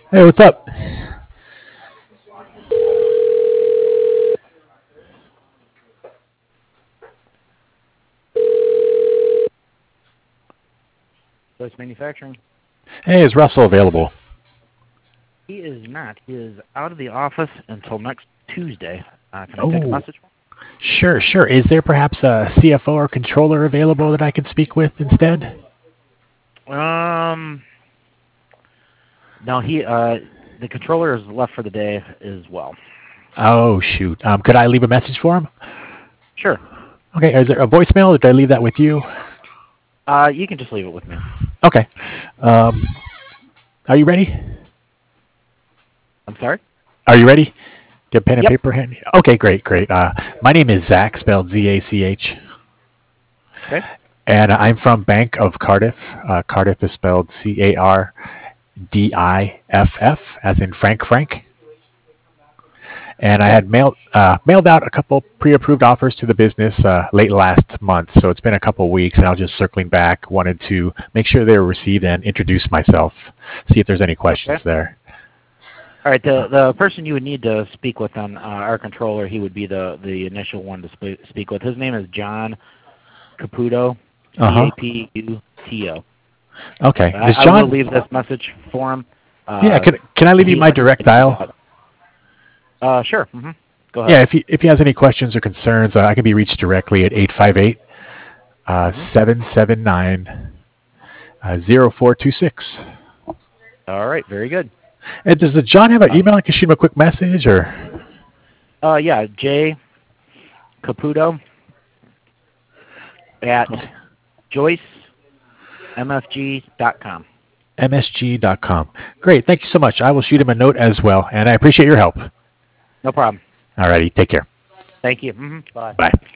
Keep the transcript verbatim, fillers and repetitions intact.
Hey, what's up? Joyce Manufacturing. Hey, is Russell available? He is not. He is out of the office until next Tuesday. Uh, can I take a Oh, message? sure, sure. Is there perhaps a C F O or controller available that I could speak with instead? Um, no, he, uh, the controller is left for the day as well. Oh, shoot. Um, could I leave a message for him? Sure. Okay, is there a voicemail or did I leave that with you? Uh, you can just leave it with me. Okay. Um, are you ready? I'm sorry? Are you ready? Do you have pen and Yep. paper handy? Okay, great, great. Uh, my name is Zach, spelled Z A C H. Okay. And I'm from Bank of Cardiff. Uh, Cardiff is spelled C A R D I F F, as in Frank Frank. And I Okay. had mailed uh, mailed out a couple pre-approved offers to the business uh, late last month. So it's been a couple weeks, and I was just circling back. Wanted to make sure they were received and introduce myself. See if there's any Okay. questions there. All right. The the person you would need to speak with on uh, our controller, he would be the the initial one to sp- speak with. His name is John Caputo, Uh C huh. A P U T O. Okay. I, Does I will John? leave this message for him. Yeah. Uh, Can Can I leave you he my direct understands dial? that. Uh, sure. Mm-hmm. Go ahead. Yeah. If he if he has any questions or concerns, uh, I can be reached directly at eight five eight Mm-hmm. seven seven nine zero four two six. All right. Very good. And does the John have an Uh, email? I can shoot him a quick message, or uh, yeah, J Caputo at okay. joyce m f g dot com. M S G dot com. Great. Thank you so much. I will shoot him a note as well, and I appreciate your help. No problem. Alrighty. Take care. Thank you. Mm-hmm. Bye. Bye.